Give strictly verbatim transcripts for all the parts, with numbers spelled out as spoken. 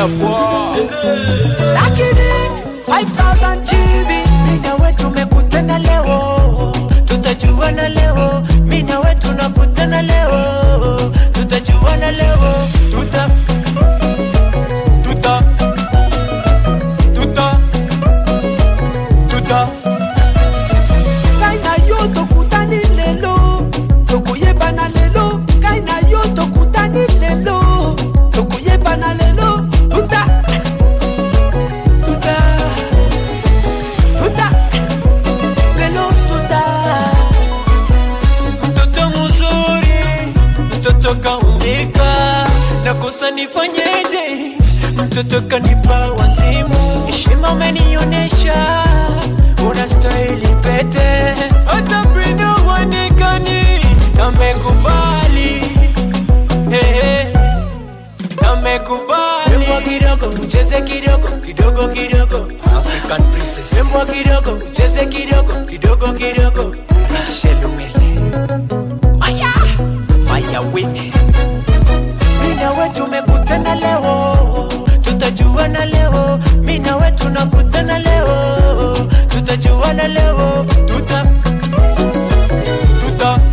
ya poa. Lakini five thousand G B mimi na wewe tumekutana leo, tutajuana leo. Mimi na wewe tunakutana leo, tutajuana leo. Tuta tuta tuta tuta kaina yo tokutani lelo, tokuyebana lelo. Kaina yo tokutani lelo, tokuyebana lelo. Tuta tuta tuta lelo tuta. Mtoto mzuri, mtoto kaumbika, nakosa nifanyeje? Mtoto kanipa wazimu, heshima umenionesha, unastahili pete. Hata pendo wanikani, namekubali, hey, namekubali. Mbwa kidogo, ucheze kidogo, kidogo kidogo. African princess. Mbwa kidogo, ucheze kidogo, kidogo kidogo. Michelle Umele, Maya, Maya Winnie. mimi na wewe tumekutana leo, tutajuana leo. Mimi na wewe tunakutana leo, tutajuana leo. Tuta tuta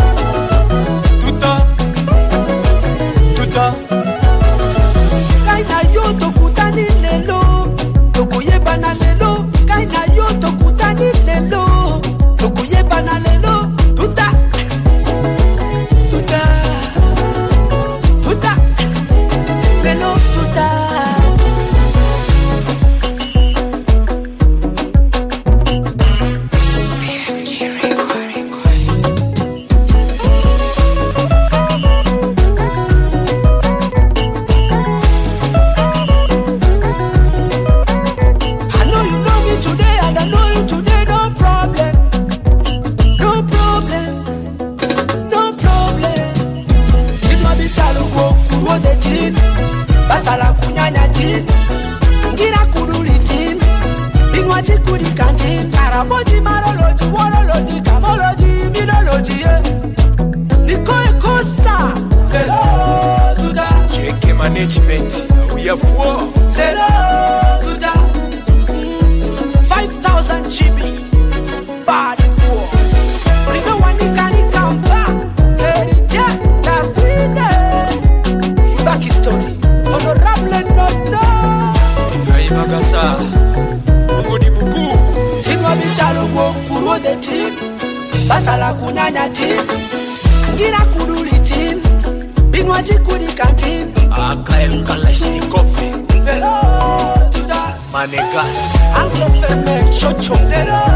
tuta tuta kaina yo tokutani lelo, tokuyebana lelo. Kaina yo tokutani lelo, tokuyebana lelo. Tuta tuta tuta lelo tuta. I know you know me today and I know you today, no problem. No problem. No problem. Chitwa bichalo kwa kuwo de chin, basala kunyanya chin, ngira kuduli chin, bingwa chikudi kantin, karaboti maroloji, waroloji, kamoloji, minoloji, yeah. Niko ekosa, lelo tuta, J K management, we are four. lelo tuta. Five thousand G B, bad boy. Riga wanika ni kamba, herija Davide. Back story, honorable no no. Ibrahim Agasa, Mugudi Mugu. Chitwa bichalo kwa kuro de chin, basala kunyanya chin, ngira kuduli chin, bingwa chikudi kantin. Akael Kalashnikov, Lelo tuta, Manegas. anglo feme chocho. Lelo